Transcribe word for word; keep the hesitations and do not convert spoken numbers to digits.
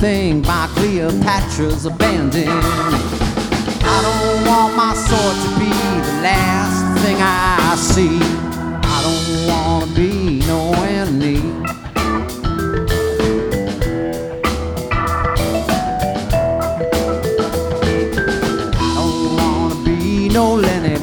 think my Cleopatra's abandoned. I don't want my sword to be the last thing I see. I don't want to be no enemy. I don't want to be no Lenny.